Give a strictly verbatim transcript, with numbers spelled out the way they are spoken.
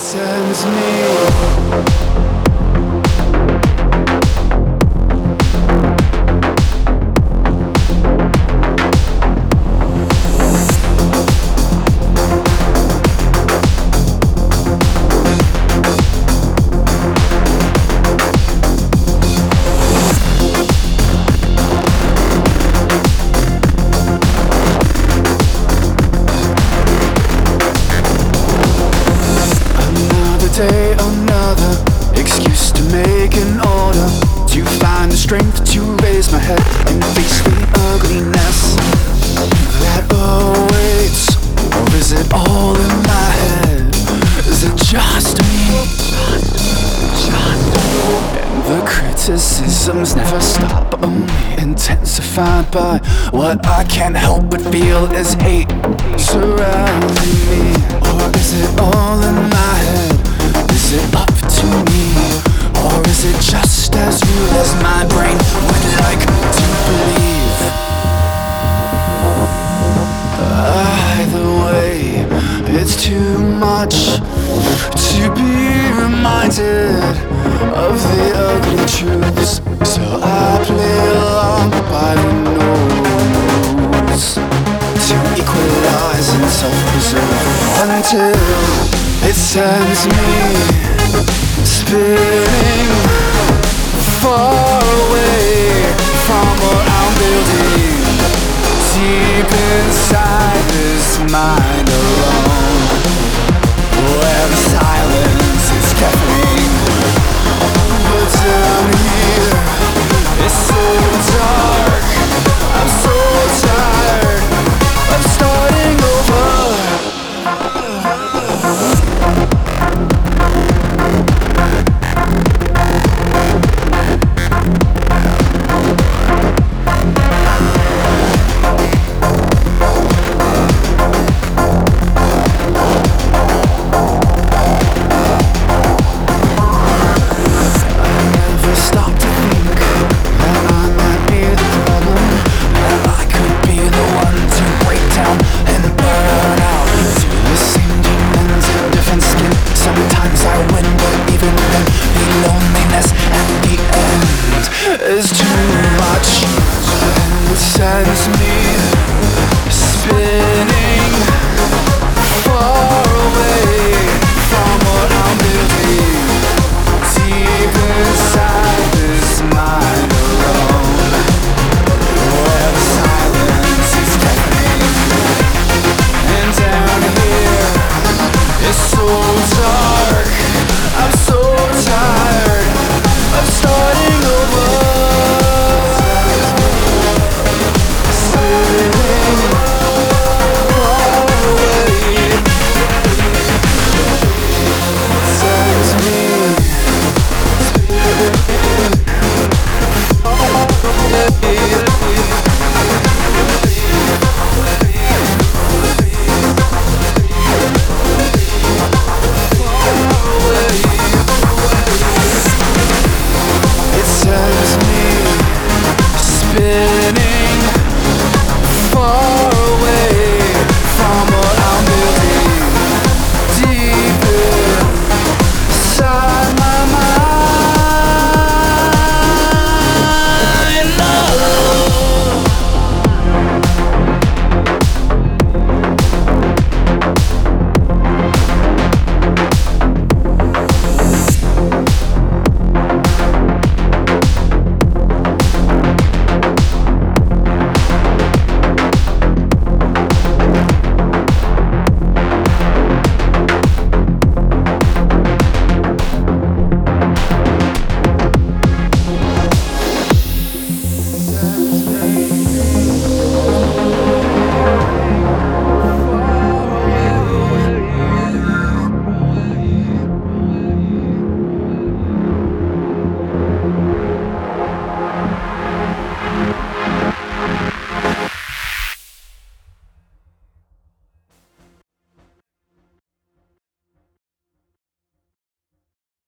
sends me. Day, another excuse to make an order, to find the strength to raise my head and face the ugliness that awaits. Or is it all in my head? Is it just me? And the criticisms never stop, only intensified by what I can't help but feel is hate surrounding me. Or is it all in my head? Is it up to me? Or is it just as real as my brain would like to believe? Either way, it's too much to be reminded of the ugly truths. So I play along by the nose to equalize and self-preserve until it sends me spinning far away from what I'm building, deep inside this mind alone.